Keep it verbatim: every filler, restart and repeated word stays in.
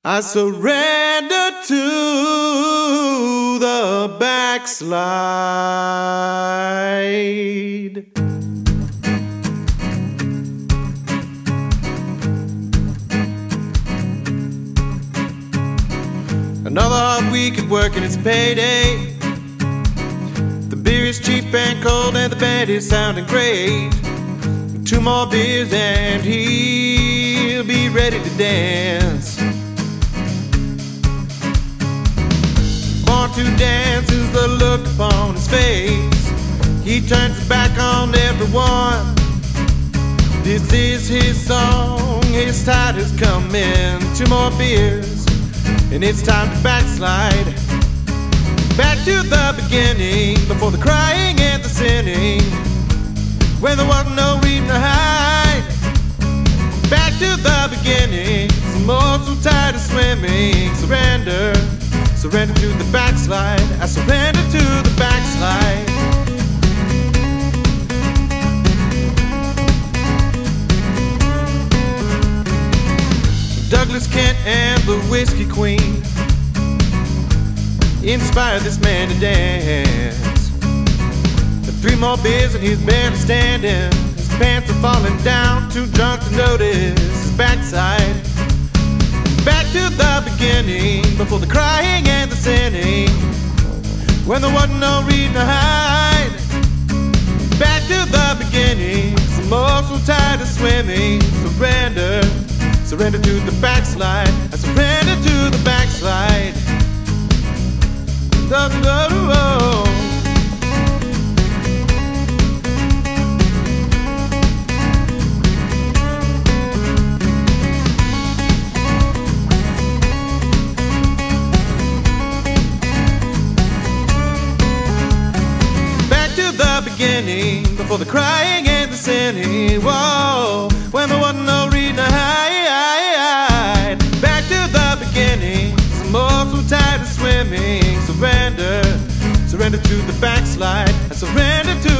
I surrender to the backslide. Another hard week at work and it's payday. The beer is cheap and cold and the band is sounding great. Two more beers and he'll be ready to dance. Born to dance is the look upon his face. He turns his back on everyone. This is his song, his tide has come in. Two more beers and it's time to backslide. Back to the beginning, before the crying and the sinning, when there wasn't no reason to hide. Back to the beginning, some more so tired of swimming. Surrender, surrender to the backslide. I surrender to the backslide. Douglas Kent and the Whiskey Queen inspire this man to dance. The three more beers and he's barely standing. His pants are falling down, too drunk to notice his backside. Back to the beginning, before the crying and the sinning, when there wasn't no reason to hide. Back to the beginning, some more so tired of swimming. Surrender, surrender to the backslide. I surrender to the backslide. Da, da, da, da. Back to the beginning, before the crying and the sinning. Whoa, when there wasn't no reason to hide. Back to the beginning, some more so tired of swimming. Surrender, surrender to the backslide. I surrender to